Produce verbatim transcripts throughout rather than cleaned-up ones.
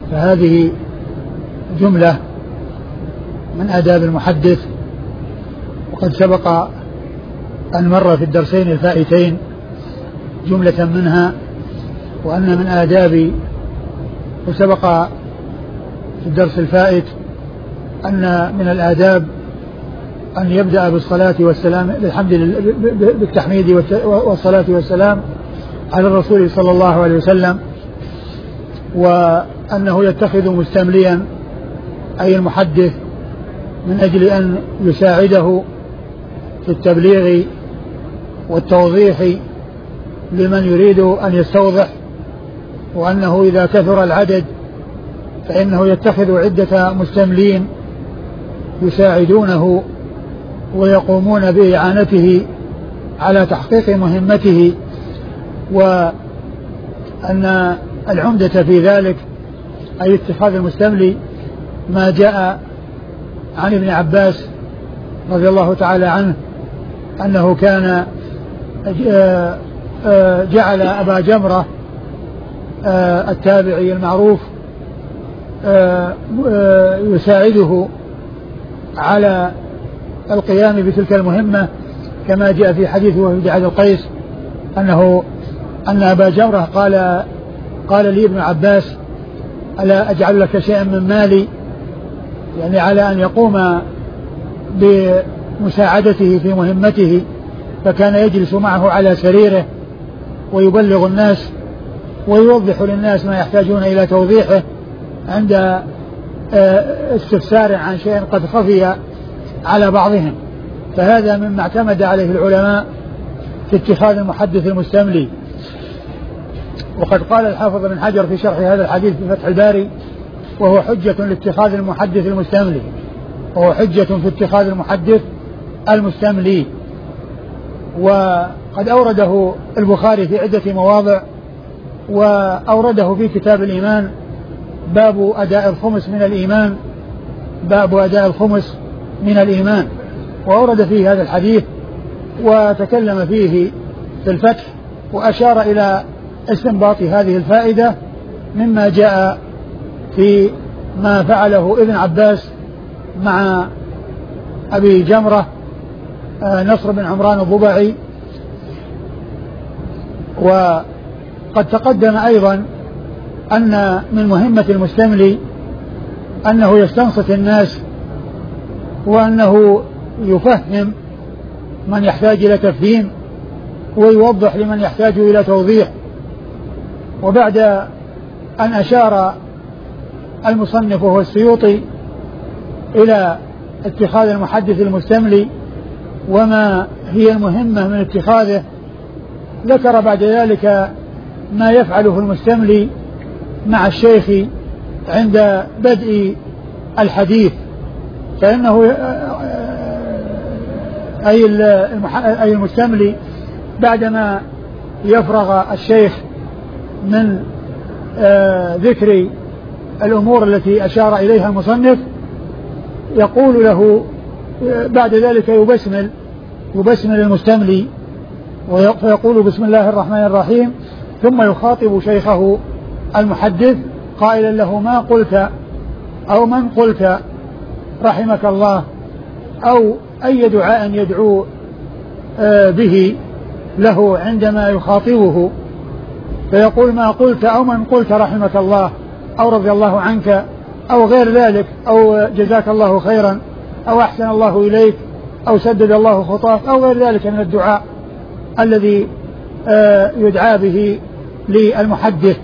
فهذه جملة من آداب المحدث، وقد سبق أن مر في الدرسين الفائتين جملة منها، وأن من آداب، وسبق في الدرس الفائت أن من الآداب أن يبدأ بالصلاة والسلام بالحمد بالتحميد والصلاة والسلام على الرسول صلى الله عليه وسلم، وأنه يتخذ مستمليا أي المحدث من أجل أن يساعده في التبليغ والتوضيح لمن يريد أن يستوضح، وأنه إذا كثر العدد فإنه يتخذ عدة مستملين يساعدونه ويقومون بإعانته على تحقيق مهمته، وأن العمدة في ذلك أي اتخاذ المستملي ما جاء عن ابن عباس رضي الله تعالى عنه أنه كان جعل أبا جمرة التابعي المعروف يساعده على القيام بتلك المهمة، كما جاء في حديث وفد عبد القيس أنه أن أبا جمرة قال قال لي ابن عباس ألا أجعل لك شيئا من مالي، يعني على أن يقوم بمساعدته في مهمته، فكان يجلس معه على سريره ويبلغ الناس ويوضح للناس ما يحتاجون إلى توضيحه عند استفسار عن شيء قد خفي على بعضهم. فهذا مما اعتمد عليه العلماء في اتخاذ المحدث المستملي. وقد قال الحافظ بن حجر في شرح هذا الحديث في فتح الباري وهو حجة لاتخاذ المحدث المستملي وهو حجة في اتخاذ المحدث المستملي. وقد أورده البخاري في عدة مواضع، وأورده في كتاب الإيمان باب أداء الخمس من الإيمان باب أداء الخمس من الإيمان وأورد فيه هذا الحديث وتكلم فيه في الفتح، وأشار إلى استنباط هذه الفائدة مما جاء في ما فعله ابن عباس مع أبي جمرة نصر بن عمران الضبعي. وقد تقدم أيضا أن من مهمة المستملي أنه يستنصت الناس، وأنه يفهم من يحتاج إلى تفهيم ويوضح لمن يحتاج إلى توضيح. وبعد أن أشار المصنف وهو السيوطي إلى اتخاذ المحدث المستملي وما هي المهمة من اتخاذه، ذكر بعد ذلك ما يفعله المستملي مع الشيخ عند بدء الحديث، فإنه أي المستملي بعدما يفرغ الشيخ من ذكر الأمور التي أشار إليها المصنف يقول له بعد ذلك يبسمل يبسمل المستملي فيقول بسم الله الرحمن الرحيم، ثم يخاطب شيخه المحدث قائلا له ما قلت أو من قلت رحمك الله، أو أي دعاء يدعو به له عندما يخاطبه، فيقول ما قلت أو من قلت رحمك الله أو رضي الله عنك أو غير ذلك أو جزاك الله خيرا أو أحسن الله إليك أو سدد الله خطاك أو غير ذلك من الدعاء الذي يدعى به للمحدث.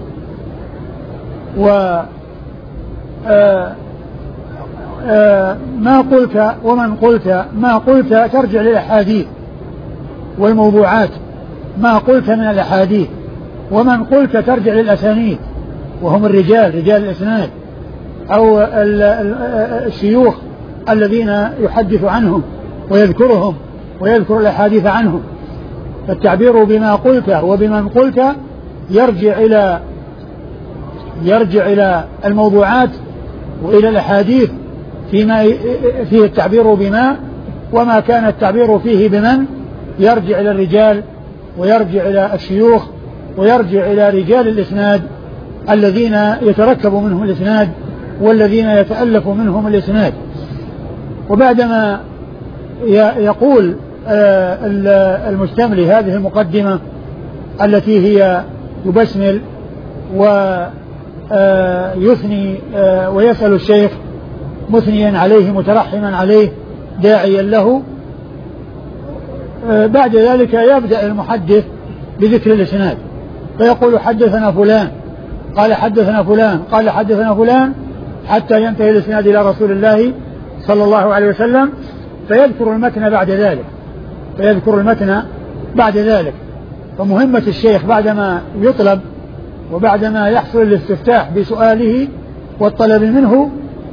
و ما قلت ومن قلت، ما قلت ترجع للأحاديث والموضوعات، ما قلت من الأحاديث، ومن قلت ترجع للأسانيد وهم الرجال رجال الإسناد أو الشيوخ الذين يحدث عنهم ويذكرهم ويذكر الأحاديث عنهم. فالتعبير بما قلت وبمن قلت يرجع إلى يرجع إلى الموضوعات وإلى الأحاديث فيما فيه التعبير بما، وما كان التعبير فيه بمن يرجع إلى الرجال ويرجع إلى الشيوخ ويرجع إلى رجال الإسناد الذين يتركب منهم الإسناد والذين يتألف منهم الإسناد. وبعدما يقول المستملي هذه المقدمة التي هي يبسمل ويثني ويسأل الشيخ مثنيا عليه مترحما عليه داعيا له، بعد ذلك يبدأ المحدث بذكر الإسناد فيقول حدثنا فلان قال حدثنا فلان قال حدثنا فلان حتى ينتهي الإسناد إلى رسول الله صلى الله عليه وسلم، فيذكر المتن بعد ذلك فيذكر المتن بعد ذلك. فمهمة الشيخ بعدما يطلب وبعدما يحصل الاستفتاح بسؤاله والطلب منه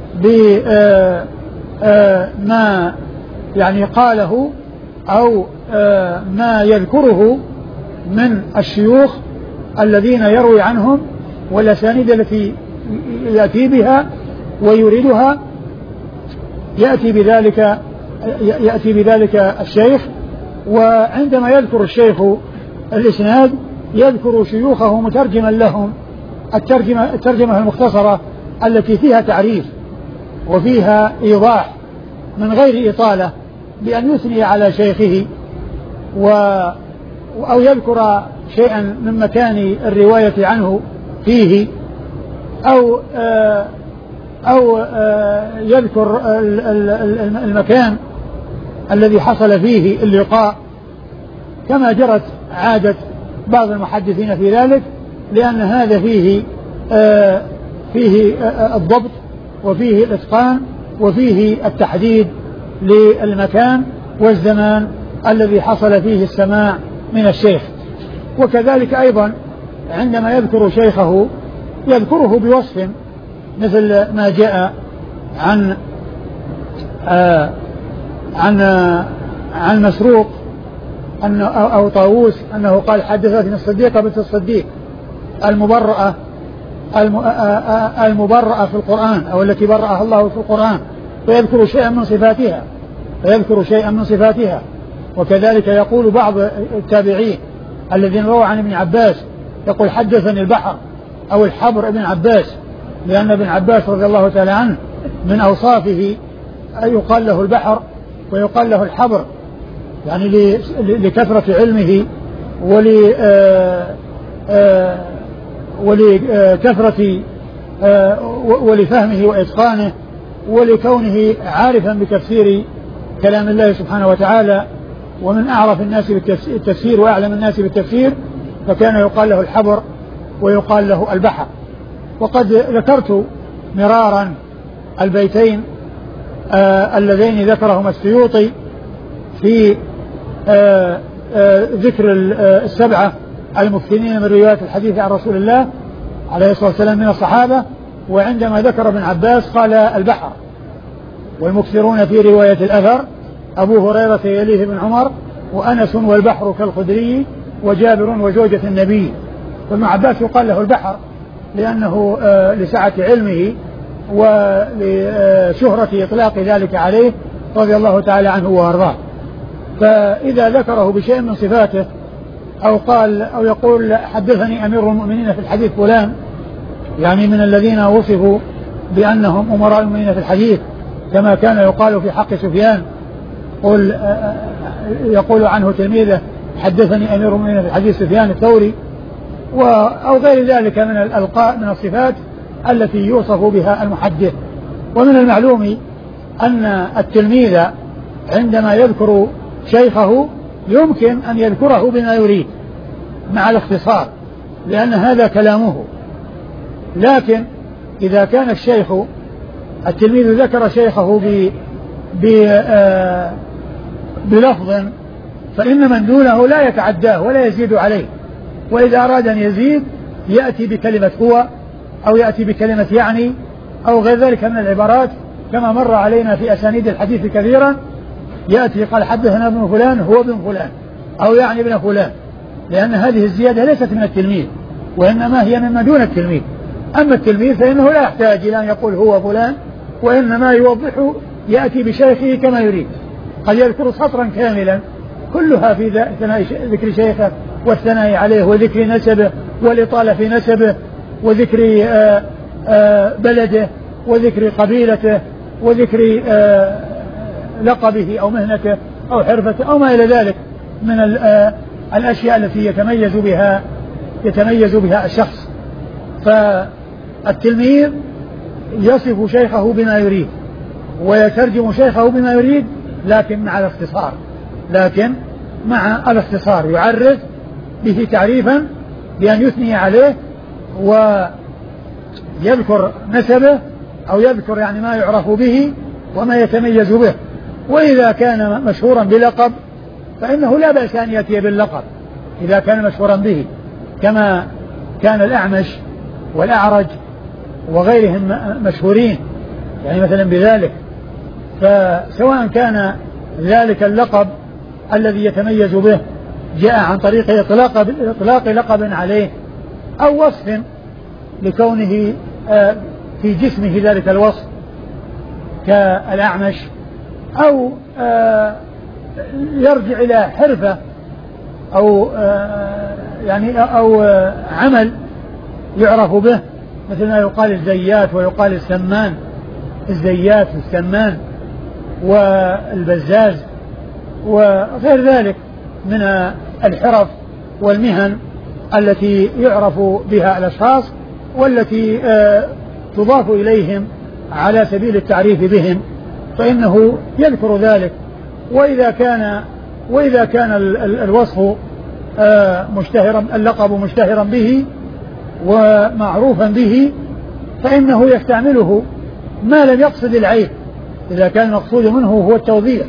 بما يعني قاله أو ما يذكره من الشيوخ الذين يروي عنهم والأسانيد التي يأتي بها ويريدها، يأتي بذلك يأتي بذلك الشيخ. وعندما يذكر الشيخ الإسناد يذكر شيوخه مترجما لهم الترجمة, الترجمة المختصرة التي فيها تعريف وفيها إيضاح من غير إطالة، بأن يثني على شيخه و أو يذكر شيئا من مكان الرواية عنه فيه أو أو يذكر المكان الذي حصل فيه اللقاء كما جرت عادة بعض المحدثين في ذلك، لأن هذا فيه فيه الضبط وفيه الإتقان وفيه التحديد للمكان والزمان الذي حصل فيه السماع من الشيخ. وكذلك أيضا عندما يذكر شيخه يذكره بوصف مثل ما جاء عن آه عن آه عن مسروق أنه أو طاووس أنه قال حدثتني الصديقة بنت الصديق المبرأة المبرأة في القرآن أو التي برأها الله في القرآن، فيذكر شيئا من صفاتها فيذكر شيئا من صفاتها. وكذلك يقول بعض التابعين الذين رووا عن ابن عباس يقول حدثني البحر أو الحبر ابن عباس، لأن ابن عباس رضي الله تعالى عنه من أوصافه يقال له البحر ويقال له الحبر، يعني لكثرة علمه ولكثرة ولفهمه وإتقانه ولكونه عارفا بتفسير كلام الله سبحانه وتعالى، ومن أعرف الناس بالتفسير وأعلم الناس بالتفسير، فكان يقال له الحبر ويقال له البحر. وقد ذكرت مرارا البيتين آه اللذين ذكرهما السيوطي في آه آه ذكر السبعة المكثرين من رواية الحديث عن رسول الله عليه الصلاة والسلام من الصحابة، وعندما ذكر ابن عباس قال البحر. والمكثرون في رواية الأثر أبو هريرة يليه بن عمر وأنس والبحر كالخدري وجابر وزوجة النبي. فابن عباس يقال له البحر لأنه آه لسعة علمه ولشهرة إطلاق ذلك عليه رضي الله تعالى عنه وأرضاه. فإذا ذكره بشيء من صفاته أو قال أو يقول حدثني أمير المؤمنين في الحديث فلان، يعني من الذين وصفوا بأنهم أمراء المؤمنين في الحديث كما كان يقال في حق سفيان، قل يقول عنه تلميذه حدثني أمير المؤمنين في الحديث سفيان الثوري أو غير ذلك من الألقاب من الصفات التي يوصف بها المحدث. ومن المعلوم أن التلميذ عندما يذكر شيخه يمكن أن يذكره بما يريد مع الاختصار، لأن هذا كلامه. لكن إذا كان الشيخ التلميذ ذكر شيخه ب بلفظ فإن من دونه لا يتعداه ولا يزيد عليه، وإذا أراد أن يزيد يأتي بكلمة هو أو يأتي بكلمة يعني أو غير ذلك من العبارات، كما مر علينا في أسانيد الحديث كثيرا يأتي قال حدثنا ابن فلان هو ابن فلان أو يعني ابن فلان، لأن هذه الزيادة ليست من التلميذ وإنما هي مما دون التلميذ. أما التلميذ فإنه لا يحتاج إلى أن يقول هو فلان، وإنما يوضح يأتي بشيخه كما يريد. قد يذكر سطرا كاملا كلها في ذكر شيخه والثناء عليه وذكر نسبه والإطالة في نسبه وذكر آآ آآ بلده وذكر قبيلته وذكر لقبه أو مهنته أو حرفته أو ما إلى ذلك من الأشياء التي يتميز بها يتميز بها الشخص. فالتلميذ يصف شيخه بما يريد ويترجم شيخه بما يريد، لكن مع الاختصار لكن مع الاختصار يعرف به تعريفا بأن يثني عليه ويذكر نسبه أو يذكر يعني ما يعرف به وما يتميز به. وإذا كان مشهورا بلقب فإنه لا بأس أن يأتي باللقب إذا كان مشهورا به، كما كان الأعمش والأعرج وغيرهم مشهورين يعني مثلا بذلك. فسواء كان ذلك اللقب الذي يتميز به جاء عن طريق إطلاق, إطلاق لقب عليه أو وصف لكونه في جسمه ذلك الوصف كالأعمش، أو يرجع إلى حرفة أو يعني أو عمل يعرف به، مثل ما يقال الزيات ويقال السمان، الزيات والسمان والبزاز وغير ذلك من الحرف والمهن التي يعرف بها الأشخاص والتي تضاف إليهم على سبيل التعريف بهم، فإنه يذكر ذلك. وإذا كان وإذا كان الوصف مشتهرا، اللقب مشتهرا به ومعروفا به، فإنه يستعمله ما لم يقصد العيب، إذا كان المقصود منه هو التوضيح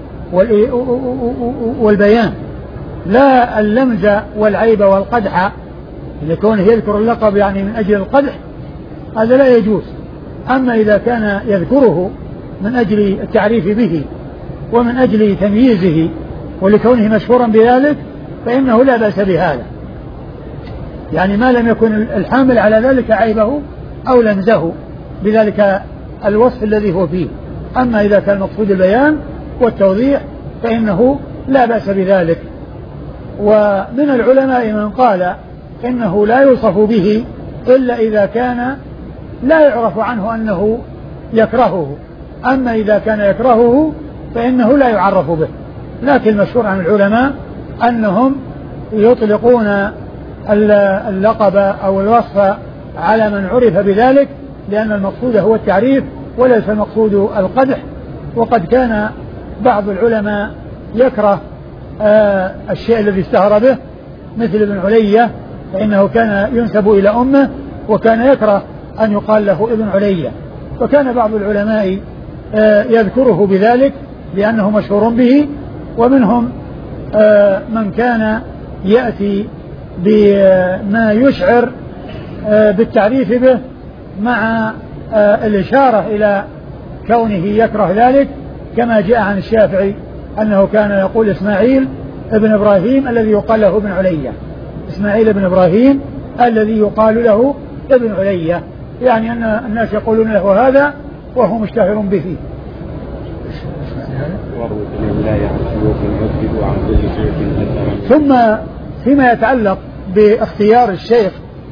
والبيان لا اللمز والعيب والقدح، لكونه يذكر اللقب يعني من أجل القدح هذا لا يجوز. أما إذا كان يذكره من أجل التعريف به ومن أجل تمييزه ولكونه مشهورا بذلك فإنه لا بأس بهذا، يعني ما لم يكن الحامل على ذلك عيبه أو لمزه بذلك الوصف الذي هو فيه. أما إذا كان مقصود البيان والتوضيح فإنه لا بأس بذلك. ومن العلماء من قال إنه لا يوصف به إلا إذا كان لا يعرف عنه أنه يكرهه، أما إذا كان يكرهه فإنه لا يعرف به. لكن المشهور عن العلماء أنهم يطلقون اللقب أو الوصف على من عرف بذلك، لأن المقصود هو التعريف وليس المقصود القدح. وقد كان بعض العلماء يكره آه الشيء الذي اشتهر به، مثل ابن علية فإنه كان ينسب إلى أمه وكان يكره أن يقال له ابن علية، فكان بعض العلماء آه يذكره بذلك لأنه مشهور به. ومنهم آه من كان يأتي بما يشعر آه بالتعريف به مع آه الإشارة إلى كونه يكره ذلك، كما جاء عن الشافعي أنه كان يقول إسماعيل ابن إبراهيم الذي يقال له ابن علية، إسماعيل ابن إبراهيم الذي يقال له ابن علية، يعني أن الناس يقولون له هذا وهو مشتهر به. ثم فيما يتعلق باختيار الشيخ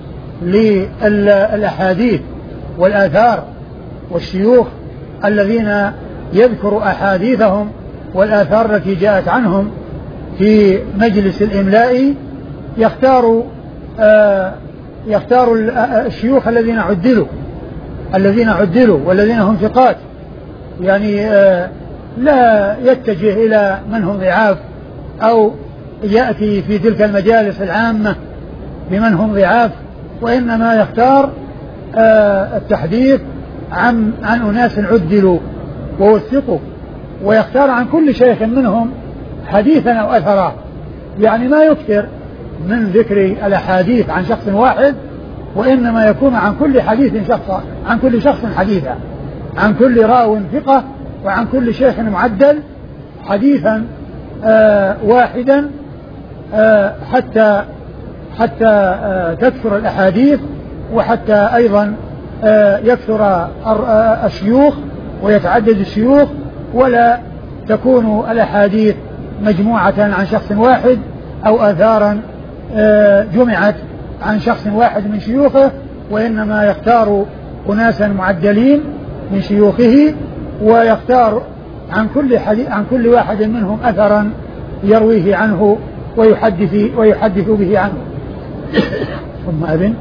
للأحاديث والآثار والشيوخ الذين يذكر أحاديثهم والآثار التي جاءت عنهم في مجلس الإملاء، يختار آه يختار الشيوخ الذين عدلوا الذين عدلوا والذين هم ثقات، يعني آه لا يتجه إلى من هم ضعاف أو يأتي في تلك المجالس العامة بمن هم ضعاف، وإنما يختار آه التحديث عن عن أناس عدلوا ووثقوا، ويختار عن كل شيخ منهم حديثا أو أثرا، يعني ما يكثر من ذكر الأحاديث عن شخص واحد، وإنما يكون عن كل حديث شخص عن كل شخص حديثا، عن كل راو ثقة وعن كل شيخ معدل حديثا آه واحدا آه حتى حتى آه تكثر الأحاديث، وحتى أيضا آه يكثر الشيوخ ويتعدد الشيوخ، ولا تكون الأحاديث مجموعة عن شخص واحد أو آثارا آه جمعت عن شخص واحد من شيوخه، وإنما يختار أناسا معدلين من شيوخه، ويختار عن كل حديث عن كل واحد منهم أثرا يرويه عنه ويحدث ويحدث به عنه. ثم أذن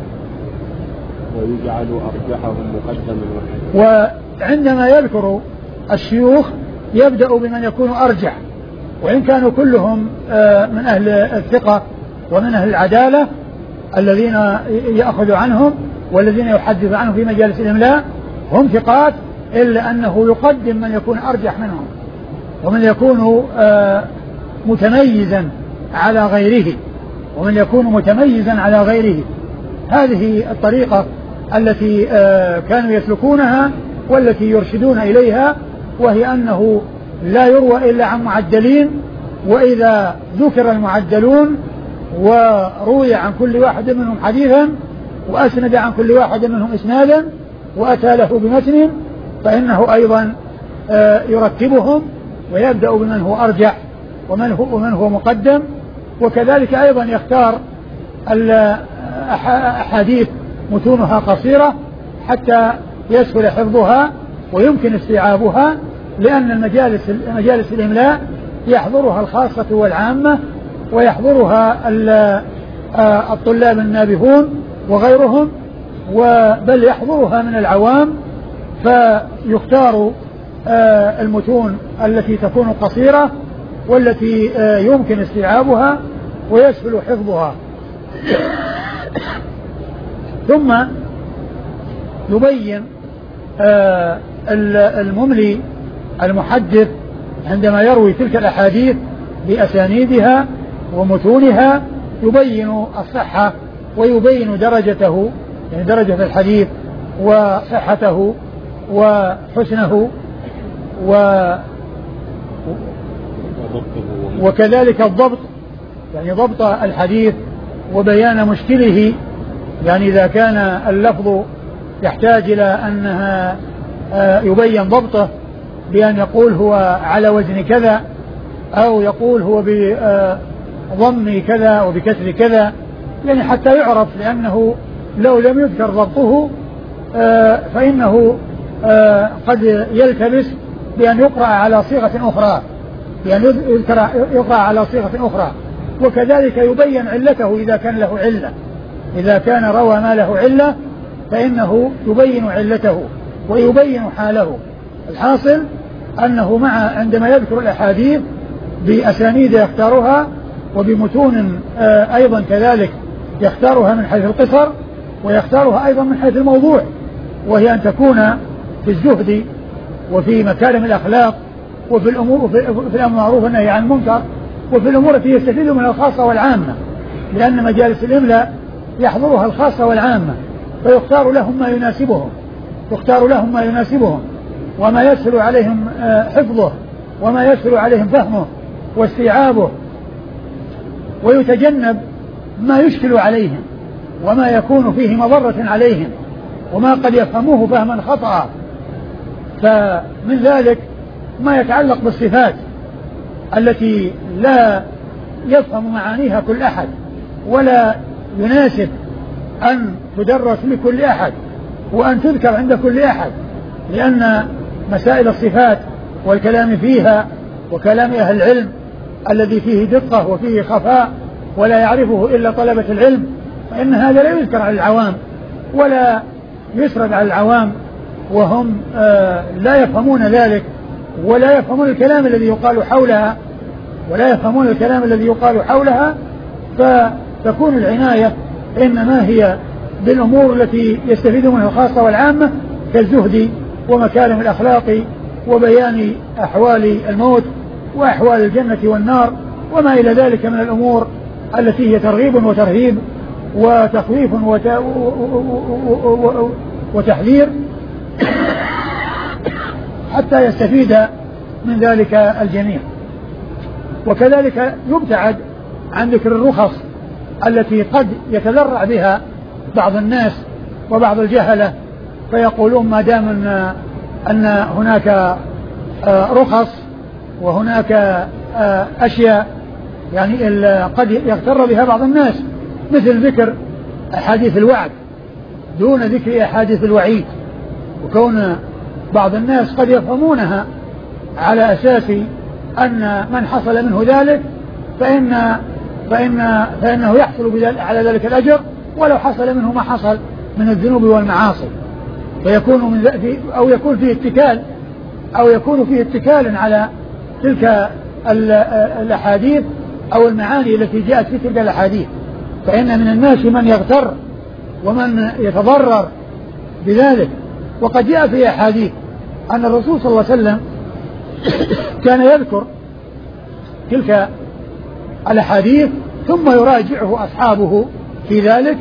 ويجعل أرجحهم مقدما. وعندما يذكر الشيوخ يبدأ بمن يكون أرجح، وإن كانوا كلهم من أهل الثقة ومن أهل العدالة الذين يأخذ عنهم والذين يحدث عنهم في مجالس الإملاء هم ثقات، إلا أنه يقدم من يكون أرجح منهم ومن يكون متميزا على غيره ومن يكون متميزا على غيره. هذه الطريقة التي كانوا يسلكونها والتي يرشدون إليها، وهي أنه لا يروى إلا عن معدلين، وإذا ذكر المعدلون وروي عن كل واحد منهم حديثا وأسند عن كل واحد منهم إسنادا وأتى له بمتن، فإنه أيضا يرتبهم ويبدأ بمن هو أرجح ومن هو, ومن هو مقدم. وكذلك أيضا يختار الأحاديث متونها قصيرة حتى يسهل حفظها ويمكن استيعابها، لأن المجالس مجالس الإملاء يحضرها الخاصة والعامة، ويحضرها الطلاب النابهون وغيرهم، بل يحضرها من العوام، فيختار المتون التي تكون قصيرة والتي يمكن استيعابها ويسهل حفظها. ثم يبين المملي المحدث عندما يروي تلك الأحاديث بأسانيدها ومتونها يبين الصحة ويبين درجته، يعني درجة الحديث وصحته وحسنه و وكذلك الضبط، يعني ضبط الحديث وبيان مشكله، يعني إذا كان اللفظ يحتاج إلى أنها يبين ضبطه بأن يقول هو على وزن كذا، أو يقول هو بضم كذا وبكسر كذا، يعني حتى يعرف، لأنه لو لم يذكر ضبطه فإنه قد يلتبس بأن يقرأ على صيغة أخرى، بأن يذكر يقرأ على صيغة أخرى. وكذلك يبين علته إذا كان له علة، إذا كان روى ما له علة فإنه يبين علته ويبين حاله. الحاصل أنه مع عندما يذكر الأحاديث بأسانيد يختارها وبمتون أيضا كذلك يختارها من حيث القصر، ويختارها أيضا من حيث الموضوع، وهي أن تكون في الزهد وفي مكارم الأخلاق وفي الأمور في الأمر المعروف والنهي عن المنكر، وفي الأمور التي يستفيد منها الخاصة والعامة، لأن مجالس الإملاء يحضرها الخاصة والعامة، فيختار لهم ما يناسبهم يختار لهم ما يناسبهم وما يسهل عليهم حفظه وما يسهل عليهم فهمه واستيعابه، ويتجنب ما يشكل عليهم وما يكون فيه مضرة عليهم وما قد يفهموه فهما خطأ. فمن ذلك ما يتعلق بالصفات التي لا يفهم معانيها كل أحد ولا يناسب أن تدرس لكل أحد وأن تذكر عند كل أحد، لأن مسائل الصفات والكلام فيها وكلام أهل العلم الذي فيه دقة وفيه خفاء ولا يعرفه إلا طلبة العلم، فإن هذا لا يذكر على العوام ولا يسرد على العوام وهم آه لا يفهمون ذلك ولا يفهمون الكلام الذي يقال حولها ولا يفهمون الكلام الذي يقال حولها فتكون العناية إنما هي بالأمور التي يستفيد منها الخاصة والعامة كالزهد ومكارم الأخلاق وبيان أحوال الموت وأحوال الجنة والنار وما إلى ذلك من الأمور التي هي ترغيب وترهيب وتخويف وتحذير حتى يستفيد من ذلك الجميع. وكذلك يبتعد عن ذكر الرخص التي قد يتذرع بها بعض الناس وبعض الجهلة، فيقولون ما دام أن, أن هناك رخص وهناك أشياء يعني قد يغتر بها بعض الناس، مثل ذكر أحاديث الوعد دون ذكر أحاديث الوعيد، وكون بعض الناس قد يفهمونها على أساس أن من حصل منه ذلك فإن فإن فإنه يحصل على ذلك الأجر ولو حصل منه ما حصل من الذنوب والمعاصي، فيكون من أو يكون فيه اتكال أو يكون فيه اتكال على تلك الأحاديث أو المعاني التي جاءت في تلك الأحاديث. فإن من الناس من يغتر ومن يتضرر بذلك. وقد جاء في أحاديث أن الرسول صلى الله عليه وسلم كان يذكر تلك الأحاديث ثم يراجعه أصحابه في ذلك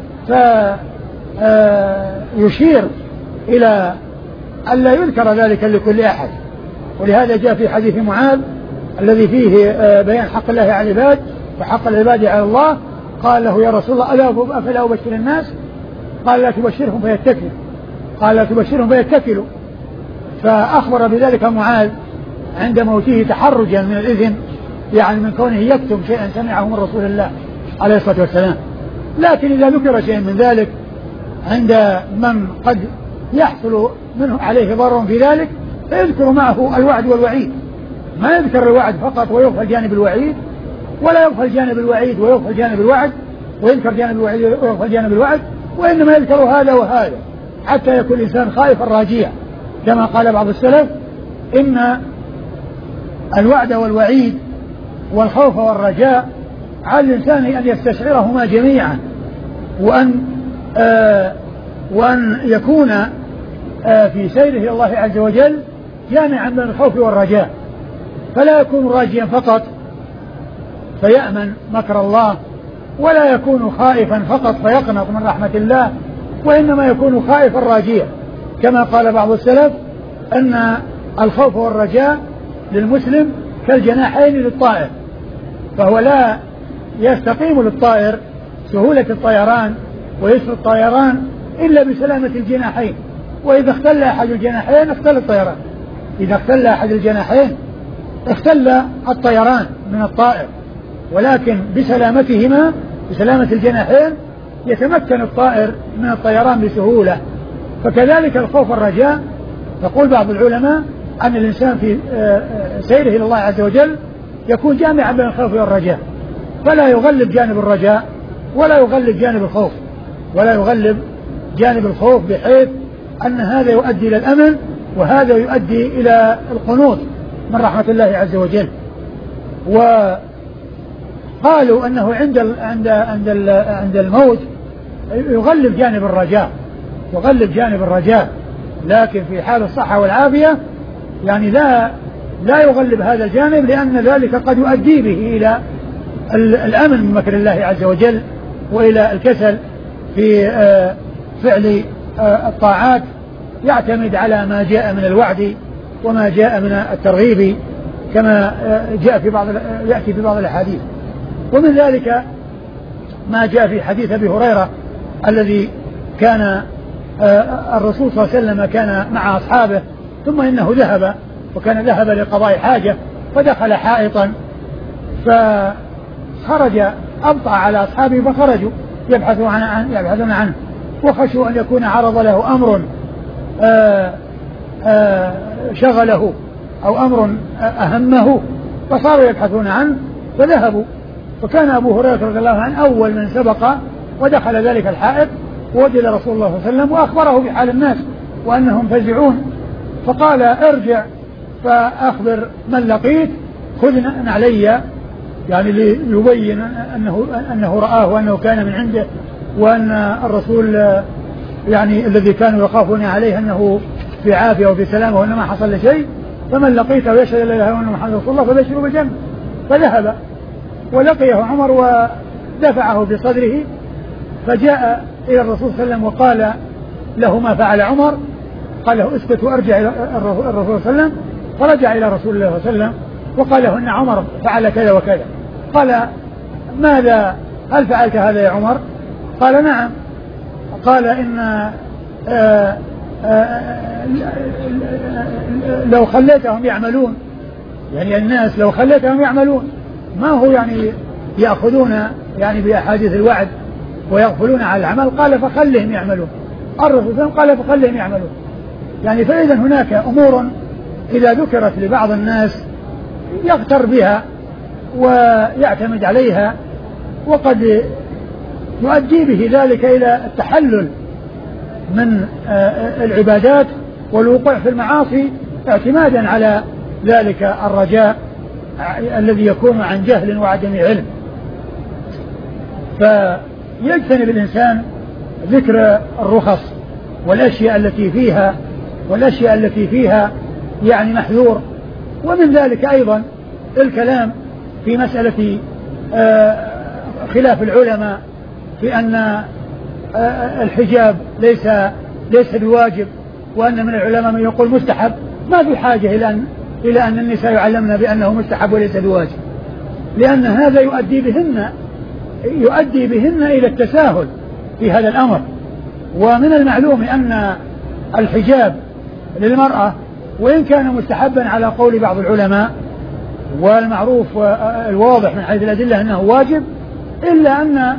فيشير إلى أن لا يذكر ذلك لكل أحد. ولهذا جاء في حديث معاذ الذي فيه بيان حق الله على العباد وحق العباد على الله، قال له يا رسول الله ألا أفلا أبشر الناس؟ قال لا تبشرهم فيتكلوا قال لا تبشرهم فيتكلوا. فأخبر بذلك معاذ عند موته تحرجا من الإذن، يعني من كونه يكتم شيئا سمعه من رسول الله عليه الصلاة والسلام. لكن إذا ذكر شيء من ذلك عند من قد يحصل منه عليه ضرر في ذلك فيذكر معه الوعد والوعيد، ما يذكر الوعد فقط ويغفل جانب الوعيد، ولا يغفل جانب الوعيد ويغفل جانب الوعد، ويذكر جانب الوعيد ويغفل جانب الوعد، وإنما يذكر هذا وهذا حتى يكون الإنسان خائفا راجيا، كما قال بعض السلف إن الوعد والوعيد والخوف والرجاء على الإنسان أن يستشعرهما جميعا، وأن آه وأن يكون آه في سيره إلى الله عز وجل جامعا بين الخوف والرجاء، فلا يكون راجيا فقط فيأمن مكر الله، ولا يكون خائفا فقط فيقنط من رحمة الله، وإنما يكون خائفا راجيا، كما قال بعض السلف أن الخوف والرجاء للمسلم كالجناحين للطائر، فهو لا يستقيم للطائر سهولة الطيران ويسر الطيران إلا بسلامة الجناحين، وإذا اختل أحد الجناحين اختل الطيران، إذا اختل أحد الجناحين اختل الطيران من الطائر، ولكن بسلامتهما بسلامة الجناحين يتمكن الطائر من الطيران بسهولة. فكذلك الخوف والرجاء، يقول بعض العلماء أن الإنسان في سيره إلى الله عز وجل يكون جامعا بين الخوف والرجاء، فلا يغلب جانب الرجاء ولا يغلب جانب الخوف ولا يغلب جانب الخوف بحيث أن هذا يؤدي إلى الأمن وهذا يؤدي إلى القنوط من رحمة الله عز وجل. وقالوا أنه عند ال عند عند ال عند الموت يغلب جانب الرجاء يغلب جانب الرجاء لكن في حال الصحة والعافية يعني لا لا يغلب هذا الجانب، لأن ذلك قد يؤدي به إلى الأمن من مكر الله عز وجل وإلى الكسل في فعل الطاعات، يعتمد على ما جاء من الوعد وما جاء من الترغيب كما جاء في بعض يأتي في بعض الأحاديث. ومن ذلك ما جاء في حديث أبي هريرة الذي كان الرسول صلى الله عليه وسلم كان مع أصحابه ثم إنه ذهب وكان ذهب لقضاء حاجة فدخل حائطا فخرج أبطأ على أصحابه فخرجوا يبحثون عنه يبحثون عنه وخشوا أن يكون عرض له أمر آآ آآ شغله أو أمر أهمه فصاروا يبحثون عنه فذهبوا. فكان أبو هريرة رضي الله عنه أول من سبق ودخل ذلك الحائط ووجد رسول الله صلى الله عليه وسلم وأخبره بحال الناس وأنهم فزعون، فقال ارجع فأخبر من لقيت خذ علي، يعني ليبين أنه, أنه رآه وأنه كان من عنده وأن الرسول يعني الذي كانوا يخافون عليه أنه في عافية وفي سلامة وأنه ما حصل له شيء، فمن لقيته يشهد لا إله إلا الله محمد رسول الله فبشره بالجنة. فذهب ولقيه عمر ودفعه بصدره فجاء إلى الرسول صلى الله عليه وسلم وقال له ما فعل عمر، قال له اسكت وارجع إلى الرسول صلى الله عليه وسلم، فرجع إلى رسول الله صلى الله عليه وسلم وقال له إن عمر فعل كذا وكذا. قال ماذا هل فعلت هذا يا عمر؟ قال نعم. قال إن آآ آآ لو خليتهم يعملون، يعني الناس لو خليتهم يعملون ما هو يعني يأخذون يعني بأحاديث الوعد ويغفلون على العمل، قال فخلهم يعملون الرسول صلى الله عليه وسلم قال فخلهم يعملون. يعني فإذا هناك أمور إذا ذكرت لبعض الناس يغتر بها ويعتمد عليها، وقد يؤدي به ذلك إلى التحلل من العبادات والوقوع في المعاصي اعتمادا على ذلك الرجاء الذي يكون عن جهل وعدم علم. فيجتنب الإنسان ذكر الرخص والأشياء التي فيها والأشياء التي فيها يعني محذور. ومن ذلك أيضا الكلام في مسألة خلاف العلماء في أن الحجاب ليس ليس بواجب، وأن من العلماء من يقول مستحب. ما في حاجة إلى أن إلى أن النساء يعلمن بأنه مستحب وليس بواجب، لأن هذا يؤدي بهن يؤدي بهن إلى التساهل في هذا الأمر. ومن المعلوم أن الحجاب للمرأة وإن كان مستحبا على قول بعض العلماء والمعروف الواضح من حيث الأدلة أنه واجب، إلا أن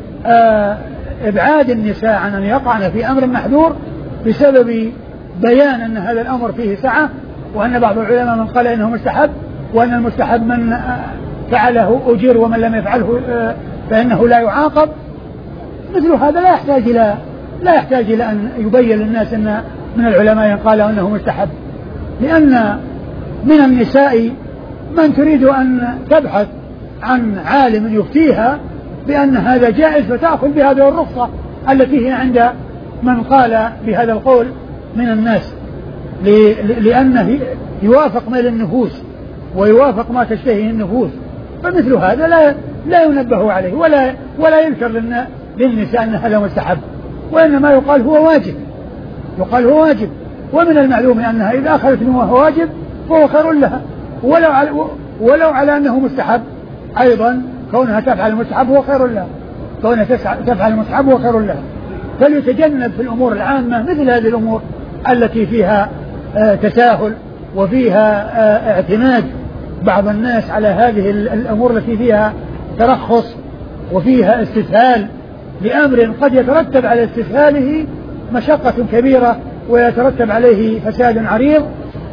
إبعاد النساء عن أن يقعن في أمر محذور بسبب بيان أن هذا الأمر فيه سعة، وأن بعض العلماء من قال إنه مستحب، وأن المستحب من فعله أجر ومن لم يفعله فإنه لا يعاقب. مثل هذا لا يحتاج إلى لا يحتاج إلى أن يبين للناس أن من العلماء قال أنه مستحب، لأن من النساء من تريد أن تبحث عن عالم يفتيها بأن هذا جائز فتأخذ بهذه الرخصة التي هي عند من قال بهذا القول من الناس، لأنه يوافق ميل النفوس ويوافق ما تشتهيه النفوس. فمثل هذا لا لا ينبه عليه ولا ولا يذكر للنساء أن هذا مستحب، وإنما يقال هو واجب يقال هو واجب. ومن المعلوم أنها إذا أخذت منه وهو واجب فهو خير لها، ولو على, ولو على أنه مستحب أيضا كونها تفعل المستحب هو خير لها كونها تفعل المستحب هو خير لها. فليتجنب في الأمور العامة مثل هذه الأمور التي فيها آه تساهل وفيها آه اعتماد بعض الناس على هذه الأمور التي فيها ترخص وفيها استسهال لأمر قد يترتب على استسهاله مشقة كبيرة ويترتب عليه فساد عريض.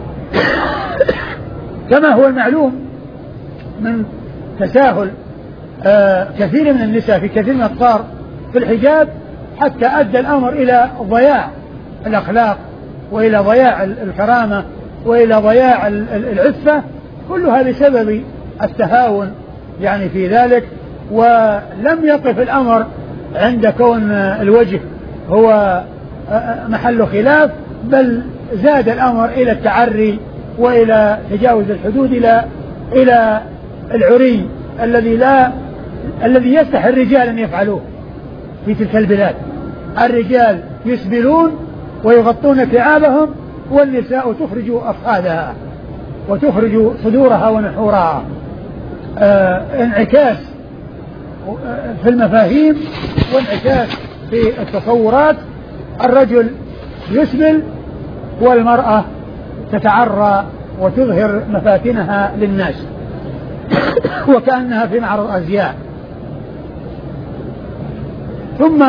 كما هو المعلوم من تساهل آه كثير من النساء في كثير من الأقطار في الحجاب حتى أدى الأمر إلى ضياع الأخلاق وإلى ضياع الكرامة وإلى ضياع العفة، كلها بسبب التهاون يعني في ذلك. ولم يقف الأمر عند كون الوجه هو محل خلاف، بل زاد الأمر إلى التعري وإلى تجاوز الحدود إلى إلى العري الذي لا الذي يستحي الرجال أن يفعلوه في تلك البلاد. الرجال يسبلون ويغطون ثيابهم، والنساء تخرج أفخاذها وتخرج صدورها ونحورها. آه انعكاس في المفاهيم وانعكاس في التصورات. الرجل يسبل والمرأة تتعرى وتظهر مفاتنها للناس وكأنها في معرض أزياء. ثم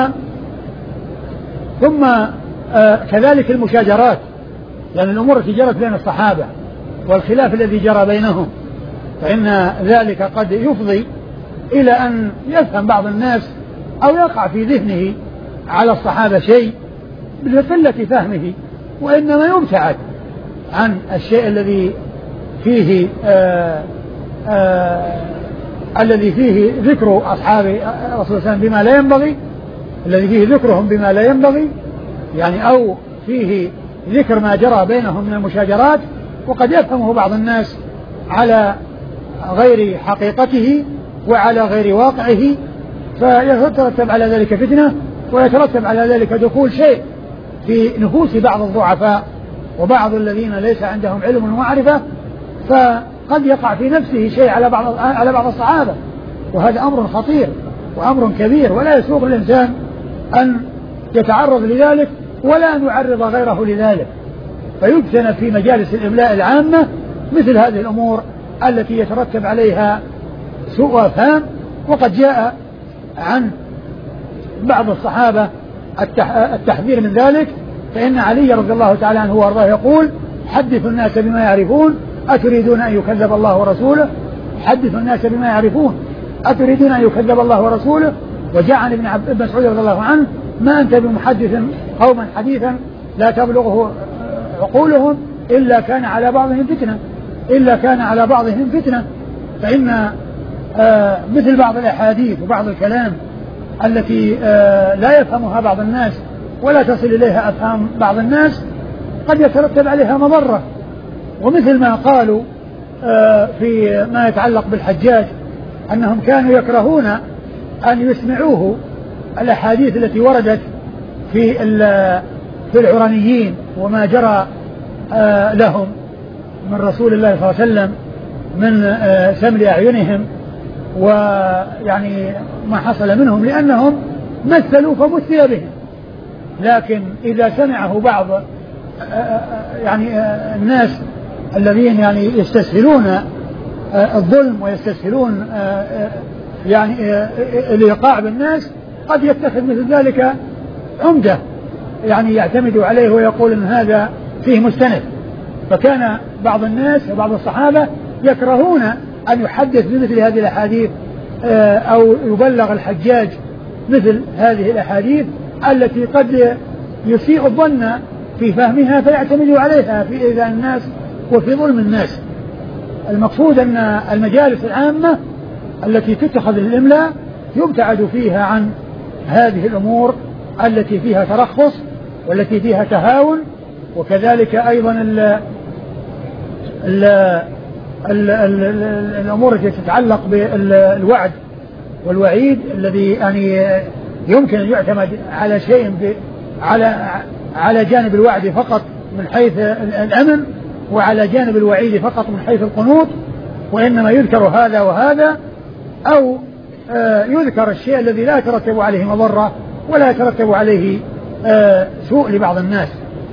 ثم آه كذلك المشاجرات، يعني الأمور التي جرت بين الصحابة والخلاف الذي جرى بينهم، فإن ذلك قد يفضي إلى أن يفهم بعض الناس أو يقع في ذهنه على الصحابة شيء لقلة فهمه، وإنما يبتعد عن الشيء الذي فيه آآ آآ الذي فيه ذكر أصحاب الرسول صلى الله عليه وسلم بما لا ينبغي، الذي فيه ذكرهم بما لا ينبغي، يعني أو فيه ذكر ما جرى بينهم من المشاجرات، وقد يفهمه بعض الناس على غير حقيقته وعلى غير واقعه، فيترتب على ذلك فتنة، ويترتب على ذلك دخول شيء في نفوس بعض الضعفاء وبعض الذين ليس عندهم علم ومعرفة، فقد يقع في نفسه شيء على بعض على بعض الصحابة، وهذا أمر خطير وأمر كبير، ولا يسوغ الإنسان أن يتعرض لذلك ولا أن يعرض غيره لذلك. فيجتنب في مجالس الإملاء العامة مثل هذه الأمور التي يترتب عليها سوء فهم. وقد جاء عن بعض الصحابة التحذير من ذلك، فإن علي رضي الله تعالى عنه وارضاه يقول: حدثوا الناس بما يعرفون أتريدون أن يكذب الله ورسوله، حدثوا الناس بما يعرفون أتريدون أن يكذب الله ورسوله. وجاء عن ابن مسعود رضي الله عنه: ما أنت بمحدث قوما حديثا لا تبلغه عقولهم إلا كان على بعضهم فتنة إلا كان على بعضهم فتنة فإن آه مثل بعض الأحاديث وبعض الكلام التي آه لا يفهمها بعض الناس ولا تصل إليها أفهام بعض الناس قد يترتب عليها مضرة. ومثل ما قالوا آه في ما يتعلق بالحجاج أنهم كانوا يكرهون أن يسمعوه الأحاديث التي وردت في في العرانيين وما جرى آه لهم من رسول الله صلى الله عليه وسلم من آه سمل أعينهم ويعني ما حصل منهم، لأنهم مثلوا فمثل بهم. لكن إذا سمعه بعض آه يعني آه الناس الذين يعني يستسهلون آه الظلم ويستسهلون آه يعني آه الإيقاع بالناس قد يتخذ مثل ذلك عمدة يعني يعتمد عليه ويقول إن هذا فيه مستند. فكان بعض الناس وبعض الصحابة يكرهون أن يحدث بمثل هذه الأحاديث أو يبلغ الحجاج مثل هذه الأحاديث التي قد يسيء الظن في فهمها فيعتمد عليها في إيذاء الناس وفي ظلم الناس. المقصود أن المجالس العامة التي تتخذ للإملاء يبتعد فيها عن هذه الأمور التي فيها ترخص والتي فيها تهاون. وكذلك أيضا ال ال ال ال الأمور التي تتعلق بالوعد والوعيد الذي يعني يمكن أن يعتمد على شيء على على جانب الوعد فقط من حيث الأمن وعلى جانب الوعيد فقط من حيث القنوط، وإنما يذكر هذا وهذا أو يذكر الشيء الذي لا يترتب عليه مضرة ولا يترتب عليه سوء لبعض الناس.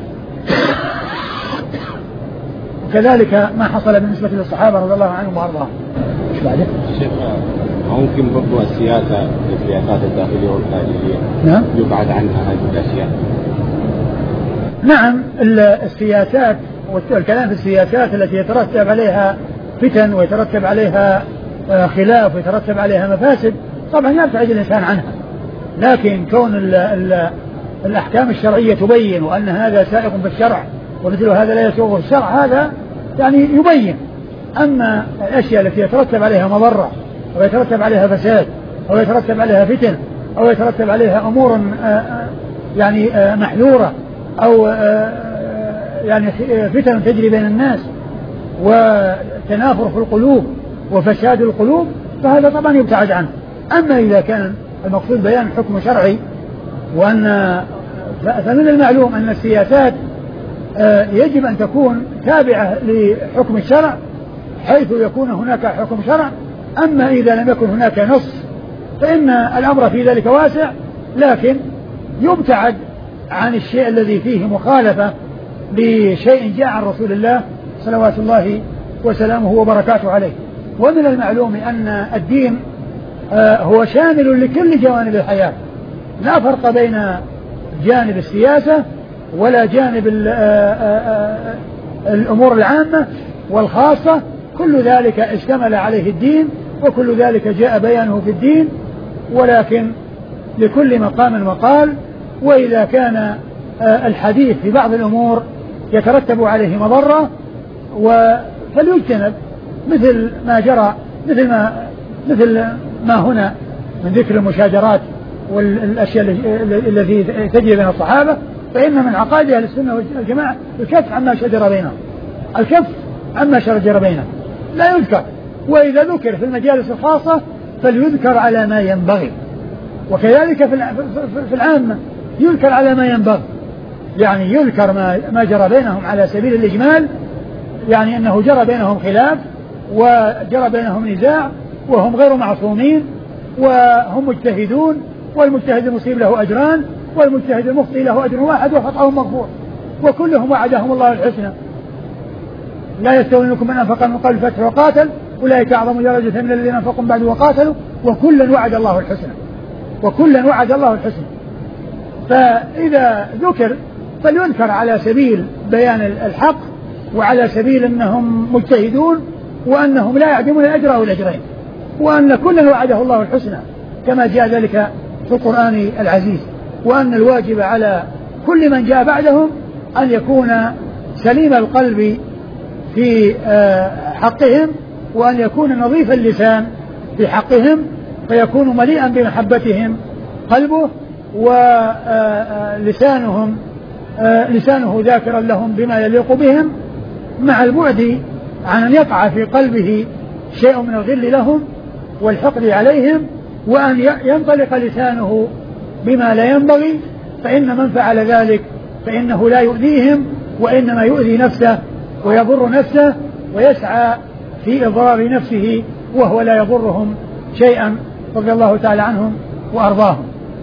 وكذلك ما حصل بالنسبة للصحابة رضي الله عنهم وارضاهم. ايش بعده؟ شيخ ممكن برضو السياسة السياسات الداخلية والخارجية نعم يبعد عنها هذه الأشياء. نعم السياسات والكلام في السياسات التي يترتب عليها فتن ويترتب عليها خلاف ويترتب عليها مفاسد طبعا يبتعد الإنسان عنها، لكن كون ال ال الأحكام الشرعية تبين وأن هذا سائق في الشرع ومثل هذا لا يسوغ في الشرع هذا يعني يبين. أما الأشياء التي يترتب عليها مضرة أو يترتب عليها فساد أو يترتب عليها فتن أو يترتب عليها أمور يعني محذورة أو يعني فتن تجري بين الناس وتنافر في القلوب وفساد القلوب فهذا طبعا يبتعد عنه. أما إذا كان المقصود بيان حكم شرعي وأن فمن المعلوم أن السياسات يجب أن تكون تابعة لحكم الشرع حيث يكون هناك حكم شرع. أما إذا لم يكن هناك نص فإن الأمر في ذلك واسع، لكن يبتعد عن الشيء الذي فيه مخالفة لشيء جاء عن رسول الله صلوات الله وسلامه وبركاته عليه. ومن المعلوم أن الدين هو شامل لكل جوانب الحياة، لا فرق بين جانب السياسة ولا جانب الأمور العامة والخاصة، كل ذلك اشتمل عليه الدين وكل ذلك جاء بيانه في الدين، ولكن لكل مقام مقال. وإذا كان الحديث في بعض الأمور يترتب عليه مضرة فليجتنب مثل ما جرى مثل ما مثل ما هنا من ذكر المشاجرات والأشياء التي تجري بين الصحابة، فإن من عقائد أهل السنة والجماعة الكف عما شجر بينهم، الكف عما شجر بينهم لا يذكر، وإذا ذكر في المجالس الخاصة فليذكر على ما ينبغي، وكذلك في العامة يذكر على ما ينبغي، يعني يذكر ما ما جرى بينهم على سبيل الإجمال، يعني أنه جرى بينهم خلاف وجرى بينهم نزاع وهم غير معصومين وهم مجتهدون، والمجتهد المصيب له أجران والمجتهد المخطئ له أجر واحد وخطأهم مغفور، وكلهم وعدهم الله الحسنى. لا يستوي منكم من أنفق من قبل الفتح وقاتل أولئك أعظم درجة من الذين أنفقوا بعد وقاتلوا وكلا وعد الله الحسنى، وكلا وعد الله الحسنى. فإذا ذكر فلينكر على سبيل بيان الحق وعلى سبيل أنهم مجتهدون وأنهم لا يعدمون الأجر أو الأجرين، وأن كلا وعده الله الحسنى كما جاء ذلك في القرآن العزيز، وأن الواجب على كل من جاء بعدهم أن يكون سليم القلب في حقهم، وأن يكون نظيف اللسان في حقهم، فيكون مليئا بمحبتهم قلبه، ولسانهم لسانه ذاكرا لهم بما يليق بهم، مع البعد عن أن يقع في قلبه شيء من الغل لهم والحقد عليهم، وأن ينطلق لسانه بما لا ينبغي، فإن من فعل ذلك فإنه لا يؤذيهم وإنما يؤذي نفسه ويضر نفسه ويسعى في إضرار نفسه وهو لا يضرهم شيئا، رضي الله تعالى عنهم وأرضاهم.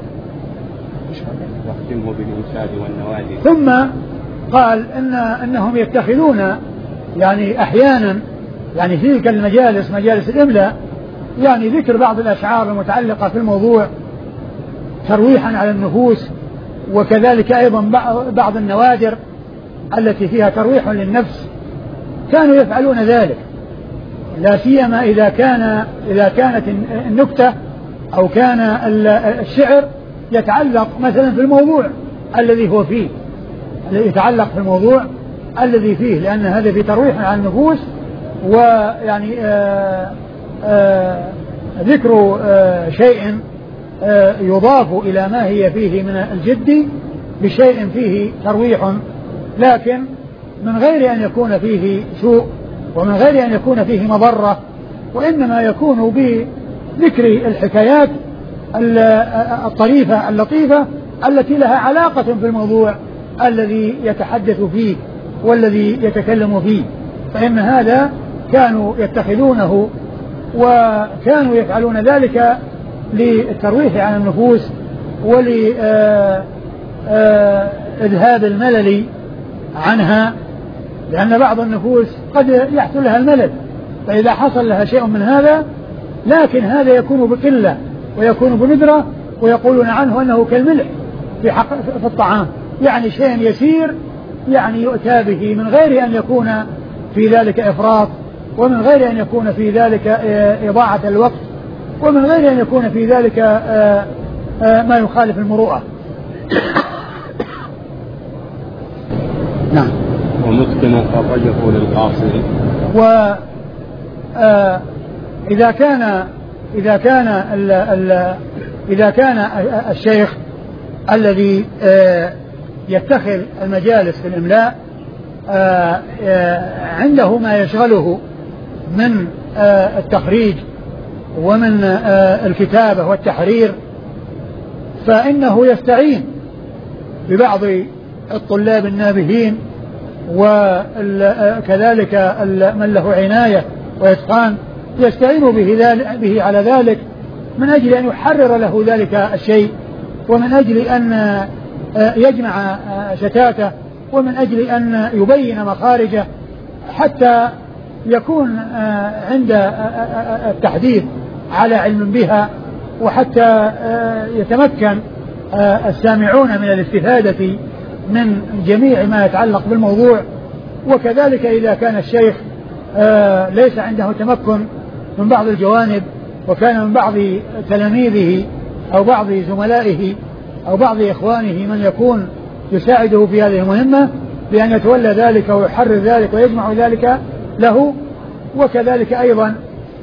ثم قال إن أنهم يتخذون يعني أحيانا يعني في تلك المجالس مجالس الإملاء يعني ذكر بعض الأشعار المتعلقة في الموضوع ترويحا على النفوس، وكذلك أيضا بعض النوادر التي فيها ترويح للنفس، كانوا يفعلون ذلك، لا سيما إذا كان إذا كانت النكتة أو كان الشعر يتعلق مثلا في الموضوع الذي هو فيه، الذي يتعلق في الموضوع الذي فيه، لأن هذا في ترويح على النفوس، ويعني آآ آآ ذكر آآ شيء آآ يضاف إلى ما هي فيه من الجد بشيء فيه ترويح، لكن من غير أن يكون فيه سوء ومن غير أن يكون فيه مضرة، وإنما يكون بذكر الحكايات الطريفة اللطيفة التي لها علاقة في الموضوع الذي يتحدث فيه والذي يتكلم فيه، فإن هذا كانوا يتخذونه وكانوا يفعلون ذلك للترويح عن النفوس ولإذهاب الملل عنها، لأن بعض النفوس قد يحصل لها الملل، فإذا حصل لها شيء من هذا، لكن هذا يكون بقلة ويكون بندرة، ويقولون عنه أنه كالملح في, حق في الطعام، يعني شيء يسير يعني يؤتى به من غير أن يكون في ذلك إفراط، ومن غير أن يكون في ذلك إضاعة الوقت، ومن غير أن يكون في ذلك ما يخالف المروءة. نعم. ومتقن خرجه للقاصر. وإذا كان إذا كان ال ال إذا كان الشيخ الذي يتخذ المجالس في الإملاء عنده ما يشغله من التخريج ومن الكتابة والتحرير، فإنه يستعين ببعض الطلاب النابهين وكذلك من له عناية وإتقان، يستعين به, به على ذلك من أجل أن يحرر له ذلك الشيء، ومن أجل أن يجمع شتاته، ومن أجل أن يبين مخارجه، حتى يكون عند التحديث على علم بها، وحتى يتمكن السامعون من الاستفادة من جميع ما يتعلق بالموضوع. وكذلك إذا كان الشيخ ليس عنده تمكن من بعض الجوانب، وكان من بعض تلاميذه أو بعض زملائه أو بعض إخوانه من يكون يساعده في هذه المهمة بأن يتولى ذلك ويحرر ذلك ويجمع ذلك له. وكذلك أيضا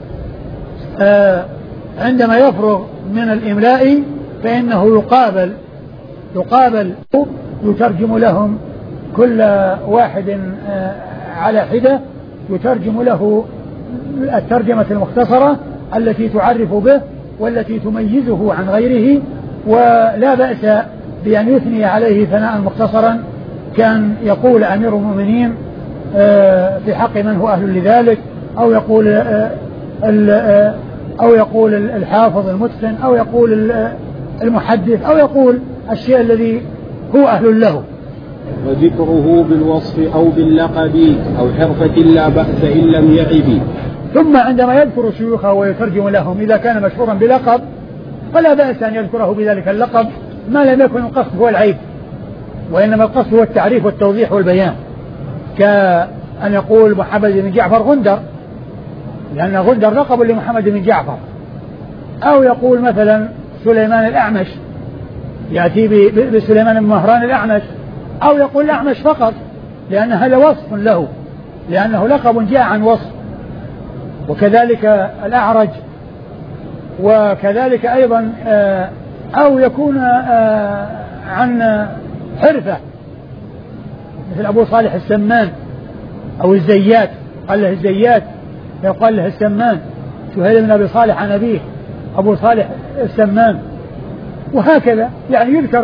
عندما يفرغ من الإملاء فإنه يقابل يقابل يترجم لهم كل واحد على حدة، يترجم له الترجمة المختصرة التي تعرف به والتي تميزه عن غيره، ولا بأس بأن يثني عليه ثناء مختصرا، كان يقول أمير المؤمنين في حق من هو أهل لذلك، أو يقول أو يقول الحافظ المتقن، أو يقول المحدث، أو يقول الشيء الذي هو أهل له. وذكره بالوصف أو باللقب أو حرفة لا بأس إن لم يعب. ثم عندما يذكر شيوخه ويترجم لهم إذا كان مشهورا بلقب فلا بأس أن يذكره بذلك اللقب ما لم يكن القصد هو العيب، وإنما القصد هو التعريف والتوضيح والبيان، كأن يقول محمد بن جعفر غندر، لأن غندر لقب لمحمد بن جعفر، أو يقول مثلا سليمان الأعمش، يأتي بسليمان بن مهران الأعمش، أو يقول الأعمش فقط، لأن هذا وصف له، لأنه لقب جاء عن وصف. وكذلك الأعرج، وكذلك أيضا أو يكون عن حرفة مثل أبو صالح السمان أو الزيات، قال له الزيات يقال له السمان، سهيل بن أبي صالح عن أبيه أبو صالح السمان، وهكذا يعني يذكر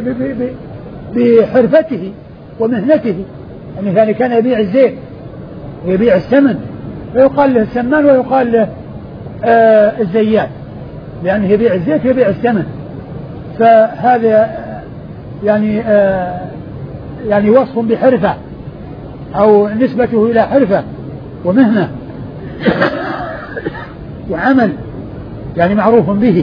بحرفته ومهنته، يعني كان يبيع الزيت ويبيع السمن، ويقال له السمان ويقال له آه الزيات، لأنه يبيع الزيت ويبيع السمن. فهذا يعني آه يعني وصف بحرفة أو نسبته إلى حرفة ومهنة وعمل يعني معروف به.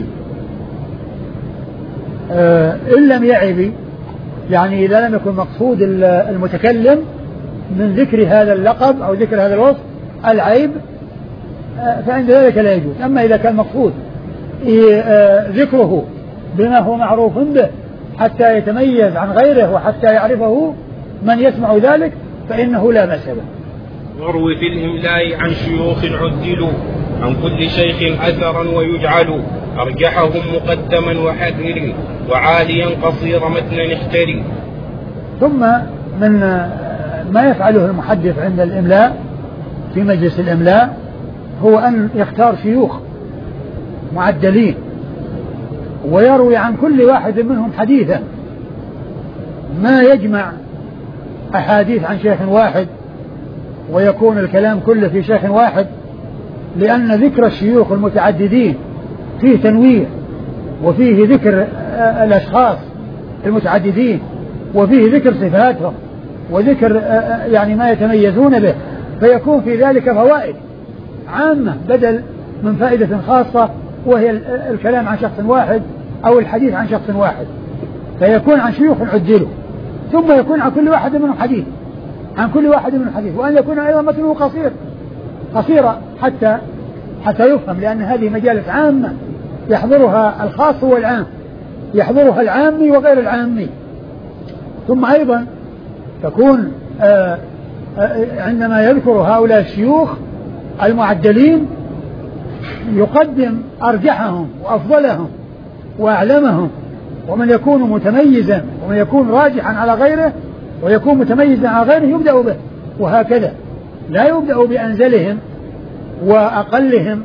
آه إن لم يعب، يعني إذا لم يكن مقصود المتكلم من ذكر هذا اللقب أو ذكر هذا الوصف العيب، آه فعند ذلك لا يجوز. أما إذا كان مقصود آه ذكره بما هو معروف به حتى يتميز عن غيره وحتى يعرفه من يسمع ذلك فإنه لا بأس به. يروي في الإملاء عن شيوخ عدلوا عن كل شيخ أثرا ويجعل أرجحهم مقدما وحذر وعاليا قصير متنا اختري. ثم من ما يفعله المحدث عند الإملاء في مجلس الإملاء هو أن يختار شيوخ معدلين ويروي عن كل واحد منهم حديثا، ما يجمع أحاديث عن شيخ واحد ويكون الكلام كله في شيخ واحد، لأن ذكر الشيوخ المتعددين فيه تنويع، وفيه ذكر الأشخاص المتعددين، وفيه ذكر صفاتهم وذكر يعني ما يتميزون به، فيكون في ذلك فوائد عامة بدل من فائدة خاصة وهي الكلام عن شخص واحد أو الحديث عن شخص واحد، فيكون عن شيوخ عدلوا، ثم يكون عن كل واحد منهم حديث عن كل واحد منهم حديث، وأن يكون أيضا متنه قصير قصيرة حتى حتى يفهم، لأن هذه مجالس عامة يحضرها الخاص والعام، يحضرها العامي وغير العامي. ثم أيضا تكون آآ آآ عندما يذكر هؤلاء الشيوخ المعدلين يقدم أرجحهم وأفضلهم وأعلمهم، ومن يكون متميزا ومن يكون راجحا على غيره ويكون متميزا على غيره يبدأ به، وهكذا لا يبدأ بأنزلهم وأقلهم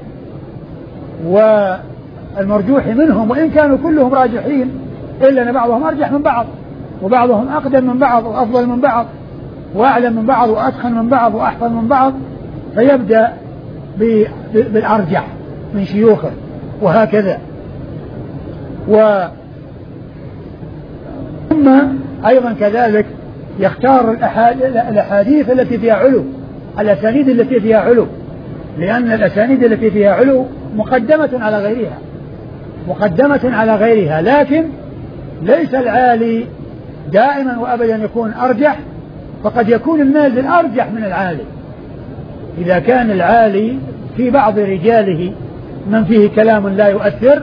والمرجوح منهم، وإن كانوا كلهم راجحين إلا أن بعضهم أرجح من بعض وبعضهم أقدم من بعض وأفضل من بعض وأعلم من بعض وأتقن من بعض وأحفظ من بعض، فيبدأ بالأرجح من شيوخه وهكذا. و ثم أيضا كذلك يختار الأحاديث التي فيها علو، الأسانيد التي فيها علو، لأن الأسانيد التي فيها علو مقدمة على غيرها مقدمة على غيرها لكن ليس العالي دائما وأبدا يكون أرجح، فقد يكون النازل أرجح من العالي إذا كان العالي في بعض رجاله من فيه كلام لا يؤثر،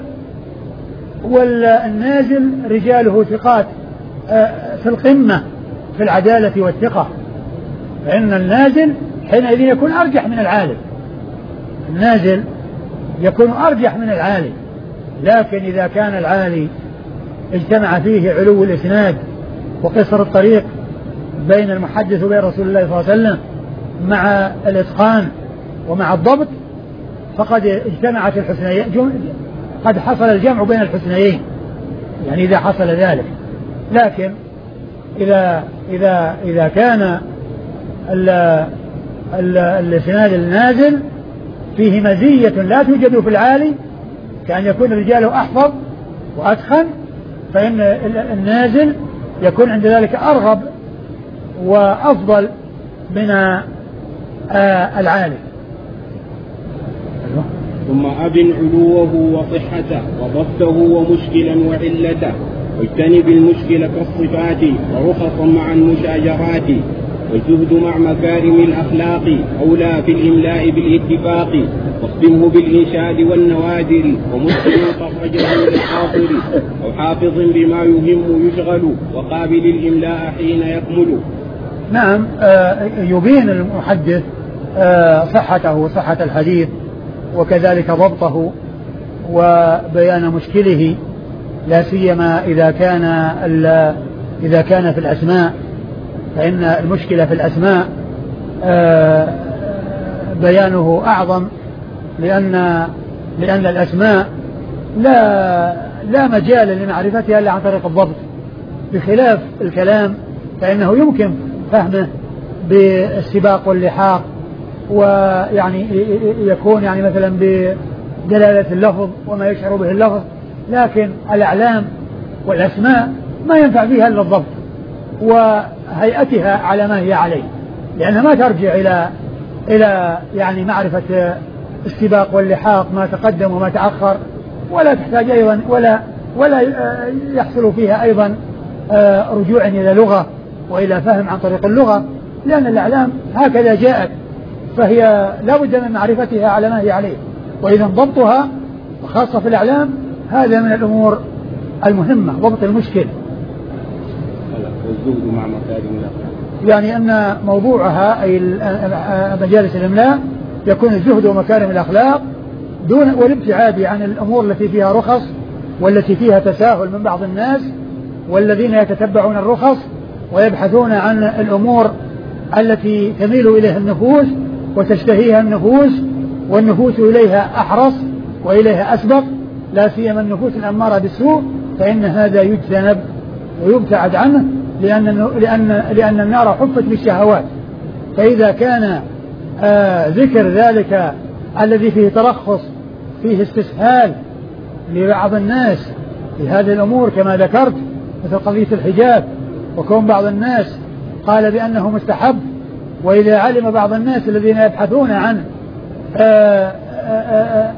والنازل رجاله ثقات في القمة في العدالة والثقة، فإن النازل حينئذ يكون أرجح من العالي، النازل يكون أرجح من العالي. لكن إذا كان العالي اجتمع فيه علو الإسناد وقصر الطريق بين المحدث وبين رسول الله صلى الله عليه وسلم مع الإتقان ومع الضبط، فقد اجتمعت الحسنيين، قد حصل الجمع بين الحسنيين، يعني إذا حصل ذلك. لكن إذا إذا إذا كان الإسناد النازل فيه مزية لا توجد في العالي، كأن يكون الرجال أحفظ وأتقن، فإن النازل يكون عند ذلك أرغب وأفضل من العالي. ثم أبن علوه وصحته وضبطه ومشكلا وعلته واجتنب المشكل كالصفات ورخصا مع المشاجرات. والزهد مع مكارم الأخلاق أولى في الإملاء بالاتفاق. واختمه بالإنشاد والنوادر ومسلم خرجه للحاضر أو حافظ بما يهم يشغل وقابل الإملاء حين يكمل. نعم. يبين المحدث صحته وصحة الحديث وكذلك ضبطه وبيان مشكله، لا سيما إذا كان إذا كان في الأسماء، فإن المشكلة في الأسماء بيانه أعظم، لأن لأن الأسماء لا لا مجال لمعرفتها إلا عن طريق الضبط، بخلاف الكلام فإنه يمكن فهمه بالسباق واللحاق، ويعني يكون يعني مثلا بدلالة اللفظ وما يشعر به اللفظ، لكن الأعلام والأسماء ما ينفع فيها إلا الضبط وهيئتها على ما هي عليه، لأنها ما ترجع إلى إلى يعني معرفة السباق واللحاق ما تقدم وما تأخر، ولا تحتاج أيضا ولا ولا يحصل فيها أيضا رجوع إلى لغة وإلى فهم عن طريق اللغة، لأن الأعلام هكذا جاءت، فهي لا بد من معرفتها على ما هي عليه، وإذا ضبطها وخاصة في الأعلام هذا من الأمور المهمة، ضبط المشكل. والزهد مع مكارم الأخلاق، يعني أن موضوعها أي مجالس الإملاء يكون الزهد ومكارم الأخلاق دون والابتعاد عن الأمور التي فيها رخص والتي فيها تساهل من بعض الناس، والذين يتتبعون الرخص ويبحثون عن الأمور التي تميل إليها النفوس وتشتهيها النفوس، والنفوس إليها أحرص وإليها أسبق، لا سيما النفوس الأمارة بالسوء، فإن هذا يجتنب ويبتعد عنه، لأن لأن لأن النار حفت بالشهوات. فإذا كان آه ذكر ذلك الذي فيه ترخص، فيه استسهال لبعض الناس في هذه الأمور كما ذكرت، مثل قضية الحجاب، وكون بعض الناس قال بأنه مستحب، وإذا علم بعض الناس الذين يبحثون عن آآ آآ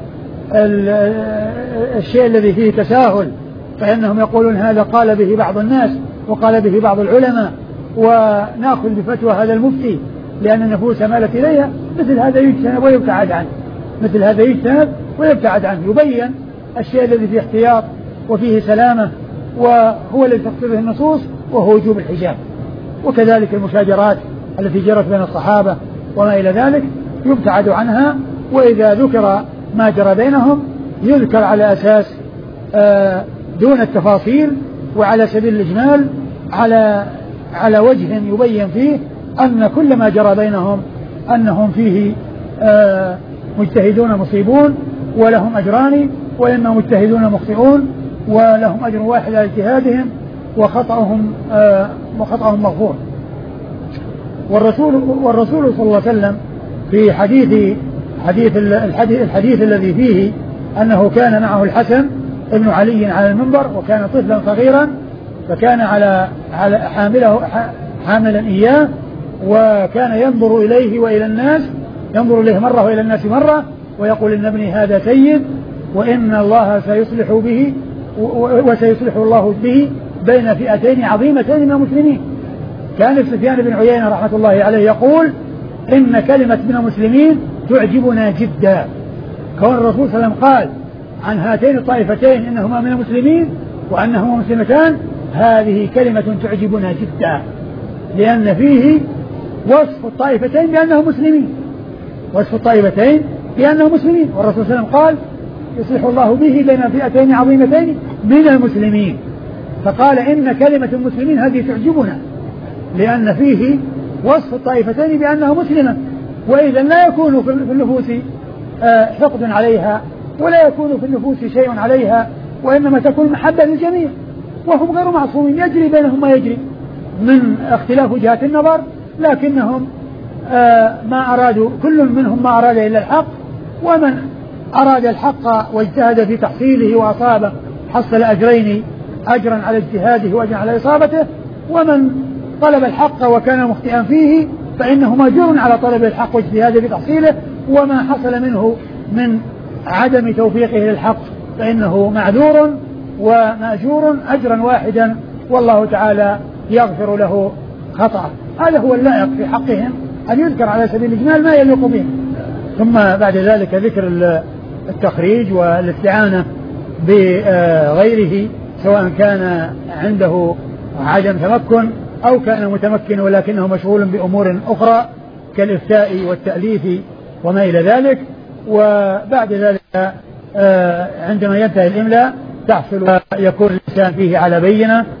الشيء الذي فيه تساهل فإنهم يقولون هذا قال به بعض الناس وقال به بعض العلماء، ونأخذ بفتوى هذا المفتي لأن النفوس مالت إليها، مثل هذا يجتنب ويبتعد عنه، مثل هذا يجتنب ويبتعد عنه، يبين الشيء الذي فيه احتياط وفيه سلامة، وهو الذي تقتضيه النصوص، وهو وجوب الحجاب. وكذلك المشاجرات التي جرت بين الصحابة وما إلى ذلك يبتعد عنها، وإذا ذكر ما جرى بينهم يذكر على أساس آه دون التفاصيل وعلى سبيل الإجمال، على على وجه يبين فيه أن كل ما جرى بينهم أنهم فيه آه مجتهدون مصيبون ولهم أجران، وإما مجتهدون مخطئون ولهم أجر واحد على اجتهادهم وخطأهم آه وخطأهم مغفور. والرسول والرسول صلى الله عليه وسلم في حديث حديث الحديث, الحديث الذي فيه أنه كان معه الحسن ابن علي على المنبر وكان طفلا صغيرا، فكان على على حامله حاملا إياه، وكان ينظر إليه وإلى الناس، ينظر إليه مرة وإلى الناس مرة، ويقول إن ابني هذا سيد وإن الله سيصلح به وسيصلح الله به بين فئتين عظيمتين من المسلمين. كان سفيان بن عيينة رحمة الله عليه يقول إن كلمة من المسلمين تعجبنا جدا. كون الرسول صلى الله عليه وسلم قال عن هاتين الطائفتين إنهما من المسلمين وأنهما مسلمتان، هذه كلمة تعجبنا جدا، لأن فيه وصف الطائفتين بأنهم مسلمين، وصف الطائفتين بأنهم مسلمين، والرسول صلى الله عليه وسلم قال يصلح الله به بين فئتين عظيمتين من المسلمين، فقال إن كلمة المسلمين هذه تعجبنا لأن فيه وصف الطائفتين بأنها مسلمة، وإذا لا يكون في النفوس حقد عليها ولا يكون في النفوس شيء عليها، وإنما تكون محبة للجميع، وهم غير معصومين، يجري بينهم ما يجري من اختلاف وجهات النظر، لكنهم ما أرادوا كل منهم ما أراد إلا الحق، ومن أراد الحق واجتهد في تحصيله وأصابه حصل أجرين، أجرا على اجتهاده وأجرا على إصابته، ومن طلب الحق وكان مخطئا فيه فإنه مأجور على طلب الحق واجتهاده في تحصيله، وما حصل منه من عدم توفيقه للحق فإنه معذور ومأجور أجرا واحدا، والله تعالى يغفر له خطأه. هذا هو اللائق في حقهم أن يذكر على سبيل الإجمال ما يليق بهم. ثم بعد ذلك ذكر التخريج والاستعانة بغيره، سواء كان عنده عدم تمكن أو كان متمكن ولكنه مشغول بأمور أخرى كالإفتاء والتأليف وما إلى ذلك. وبعد ذلك عندما ينتهي الإملاء تحصل يكون الإنسان فيه على بينة